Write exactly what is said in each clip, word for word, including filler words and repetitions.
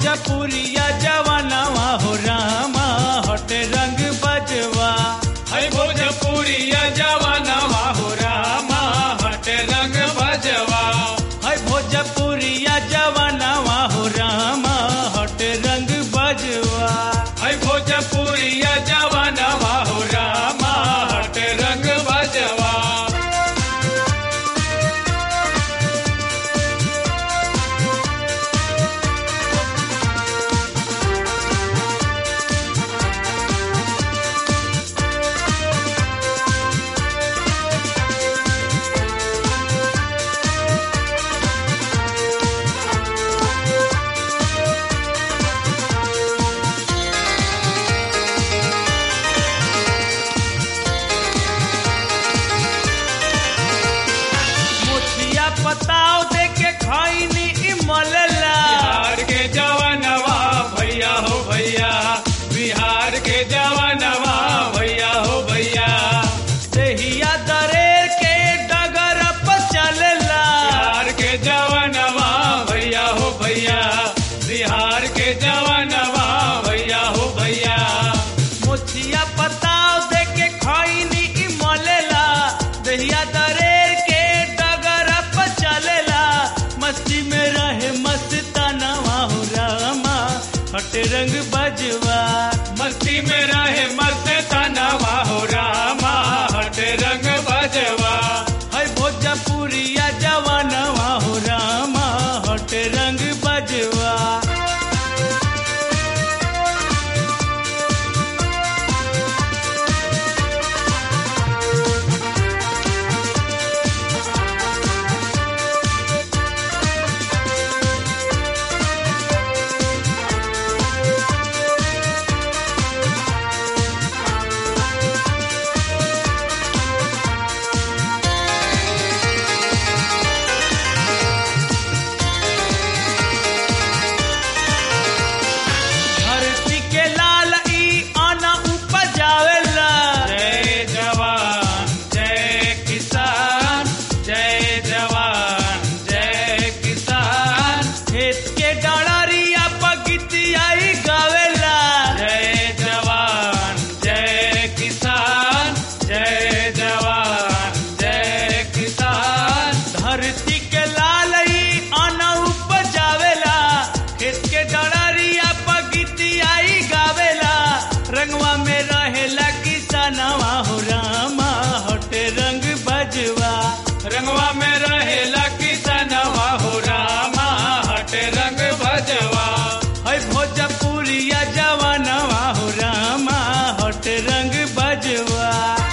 भोजपुरिया जवानवा हो रामा हट रंग बजवा। है भोजपुरिया जवानवा हो रामा हट रंग बजवा। है भोजपुरिया जवानवा हो रामा हट रंग बजवा। है भोजपुरिया जवानवा हो रामा हट रंग बजवा। बताओ दे के खैनी इमलला। बिहार के जवानवा भैया हो भैया, बिहार के जवानवा भैया हो भैया। देहिया दरेर के डगर पर चलला। बिहार के जवानवा भैया हो भैया, बिहार के जवानवा भैया हो भैया। मुछिया बताओ दे के खैनी इमलला। देहिया दरेर मस्ती में रहे मस्तानवा हो रामा हट रंग बजवा। मस्ती में रहे मस्तानवा हो रामा हट रंग बजवा। है भोजपुरिया जवानवा हो रामा हट रंग बजवा। धरती के लाल अना उपजावेला, खेत के डरिया पगीतियाई गावेला। रंगवा में रहेला किसानवा हो रामा हट रंग बजवा। रंगवा में रहेला किसानवा हो रामा हट रंग बजवा। है भोजपुरिया जवानवा हो रामा हट रंग बजवा।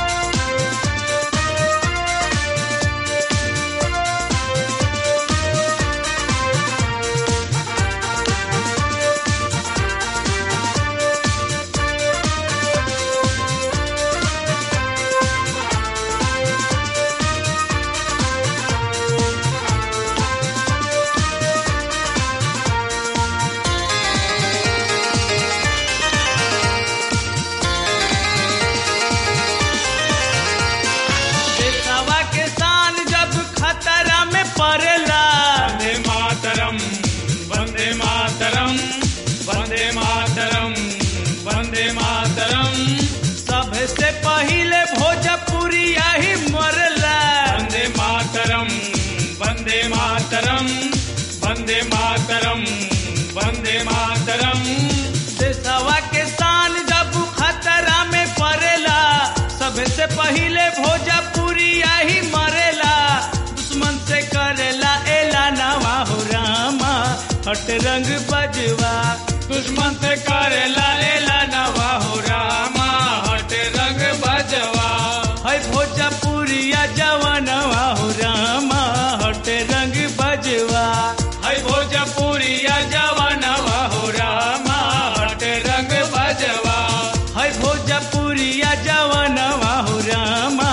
वंदे मातरम वंदे मातरम वंदे मातरम वंदे मातरम। सबसे पहिले भोजपुरिया ही मरला। वंदे मातरम वंदे मातरम वंदे मातरम वंदे मातरम। देशवा के शान जब खतरा में पड़ेला, सबसे पहिले भोजपुरिया ही मरेला। दुश्मन से करेला एलानवा हो रामा हट रंग बजवा। दुश्मन से करेला एलानवा हो रामा हट रंग बजवा। है भोजपुरिया जवानवा हो रामा हट रंग बजवा। है भोजपुरिया जवानवा हो रामा हट रंग बजवा। है भोजपुरिया जवानवा हो रामा